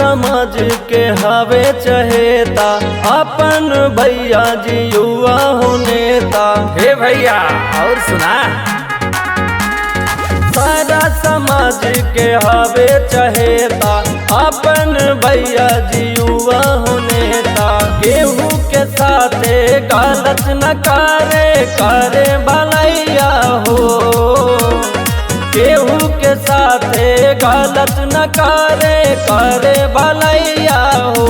समाज के हवे चहेता, अपन भैया जी युवा हो नेता। हे भैया और सुना, सारा समाज के हवे चहेता, अपन भैया जी युवा हो नेता। केहू के साथे गलत न करे भलैया हो, केहू के साथे गलत न करे भलैया हो।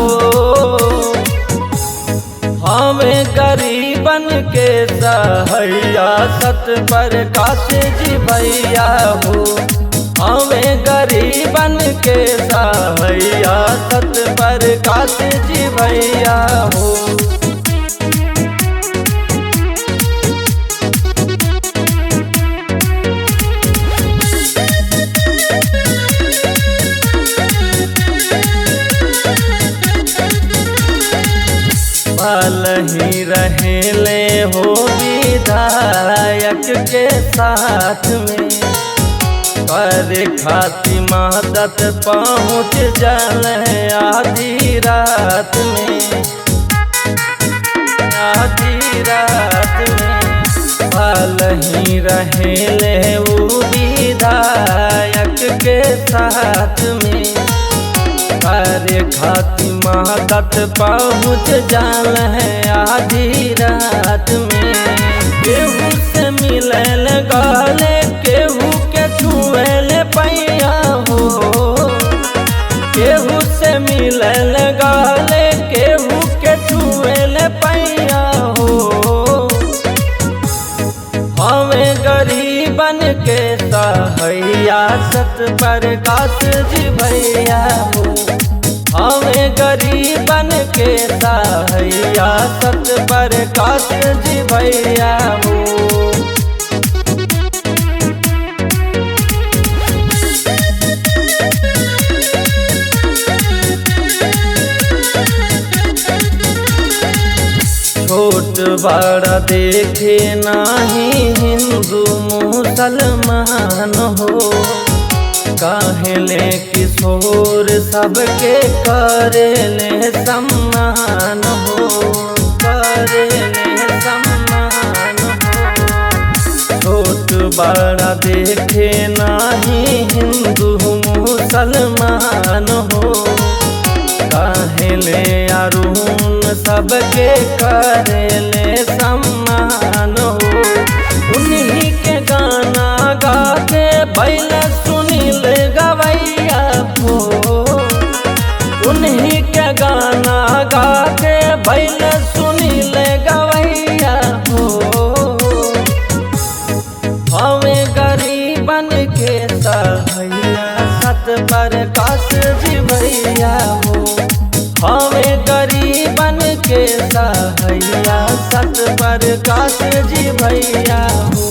हमें गरीबन के सहैया सतप्रकाश जी भैया हो, हमें गरीबन के सहैया सतप्रकाश जी भैया हो। पल ही रहेले हो विधायक के साथ में, करे खाती मदद पहुँच जल आधी रात में, आधी रात में। पल ही रहेले वो विधायक के साथ में, करे खाती मदद पहुँच जाल है आधी रात में। केहू से मिलल गले, केहू के छुएल पैया हो, केहू से मिलल गले, केहू के छुएल पैया हो। हमें गरीबन के सहैया सतप्रकाश जी भैया हो, हमें गरीबन के सहैया सतप्रकाश जी भैया हो। छोट बड़ा देखे नाही हिंदू मुसलमान हो, काहेले किशोर सबके करेले सम्मान हो, करेले सम्मान हो। छोट बड़ा देखे नाही हिंदू मुसलमान हो, काहेले अरुण सबके करेले सम्मान हो। उन्हीं के गाना गा के बैल सुनील गवैया हो, उन्हीं के गाना गा के बैल सुनील गवैया हो। हमें गरीबन के सहैया सतप्रकाश जी भैया हो, हमें गरीबन के सहैया सतप्रकाश जी भैया हो।